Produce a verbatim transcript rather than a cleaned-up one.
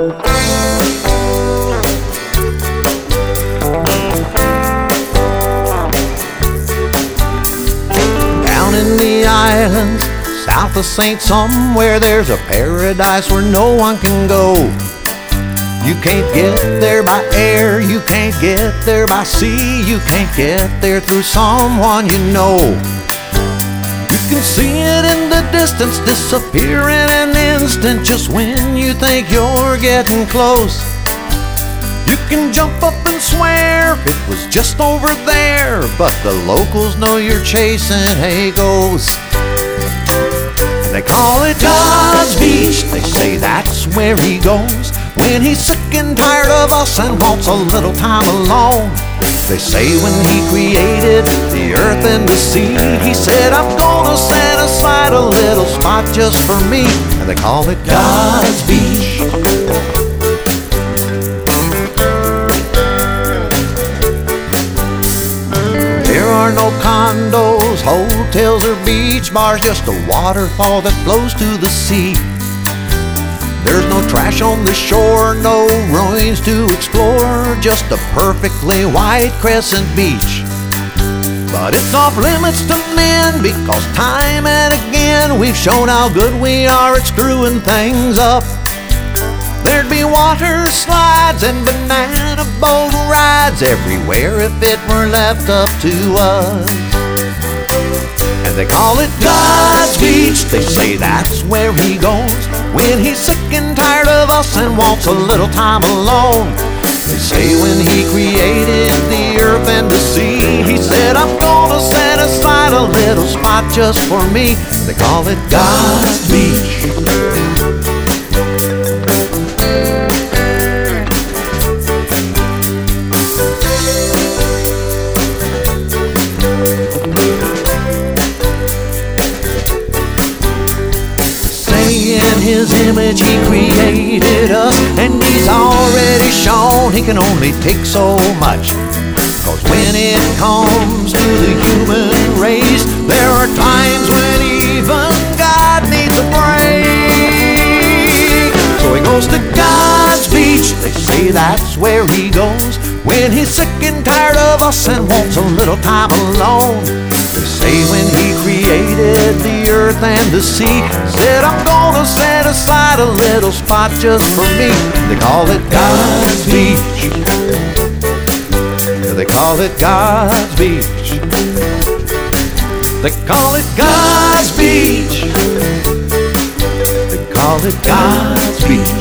Down in the islands, south of Saint somewhere, there's a paradise where no one can go. You can't get there by air, you can't get there by sea, you can't get there through someone you know. You can see it in the distance, disappear in an instant, just when you think you're getting close. You can jump up and swear it was just over there, but the locals know you're chasing Hagos. They call it God's Beach, they say that's where he goes when he's sick and tired of us and wants a little time alone. They say when he created the earth and the sea, he said, I'm gonna set aside a little spot just for me. And they call it God's Beach. There are no condos, hotels, or beach bars, just a waterfall that flows to the sea. There's no trash on the shore, no ruins to explore, just a perfectly white crescent beach. But it's off limits to men, because time and again we've shown how good we are at screwing things up. There'd be water slides and banana boat rides everywhere if it were left up to us. And they call it God's Beach, they say that's where he goes when he's sick and tired of us and wants a little time alone. They say when he created the earth and the sea, he said, I'm gonna set aside a little spot just for me. They call it God's Beach. In his image he created us, and he's already shown he can only take so much. Cause when it comes to the human race, there are times when even God needs a break. So he goes to God's Beach, they say that's where he goes when he's sick and tired of us and wants a little time alone. They say when he created the earth and the sea, said I'm gonna set aside a little spot just for me. They call it God's Beach. They call it God's Beach. They call it God's Beach. They call it God's Beach.